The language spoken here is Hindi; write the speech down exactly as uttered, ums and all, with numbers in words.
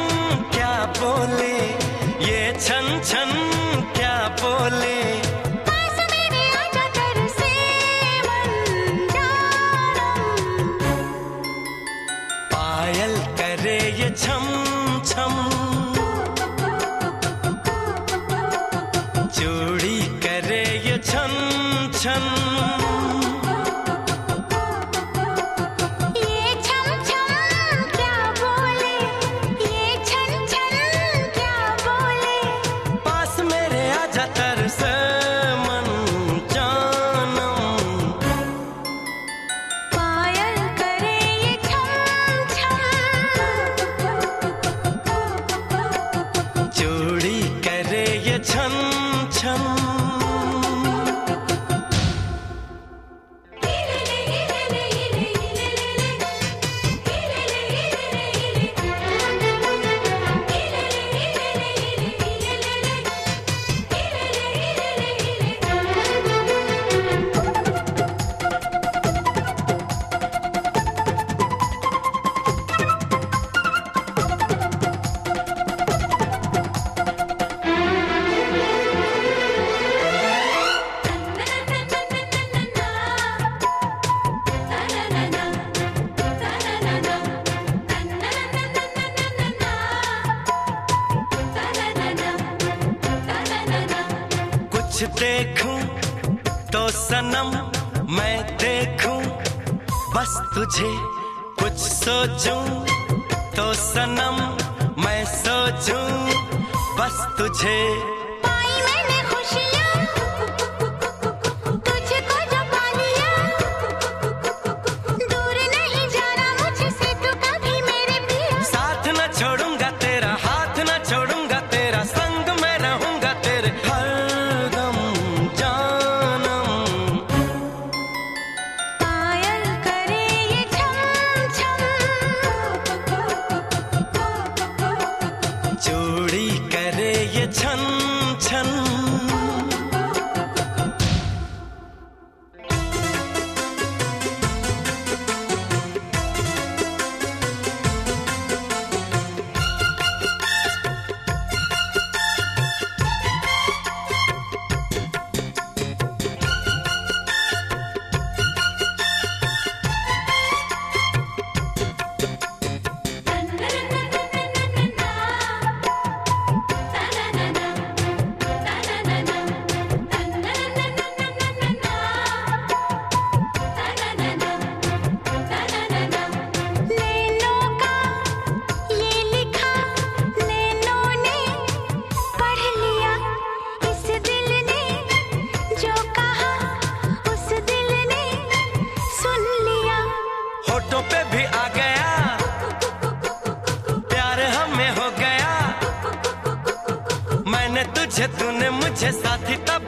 क्या बोले, ये छन छन क्या बोले। पास मेरे आजा तरसे मन जानम, पायल करे ये छम छम, चूड़ी करे ये छन छन। कुछ देखूं तो सनम मैं देखूं बस तुझे, कुछ सोचूं तो सनम मैं सोचूं बस तुझे। पाई मैंने खुशियाँ तुझको जो पा लिया, दूर नहीं जाना मुझसे तू कभी मेरे पिया। साथ न छोड़ूंगा तेरा, हाथ न छोड़ूंगा तेरा, संग में रहूंगा तेरे हरदम जानम। पायल करे ये छम छम, चूड़ी करे ये छन छन। होठों पे भी आ गया प्यार हमें हो गया, मैंने तुझे तूने मुझे साथी तब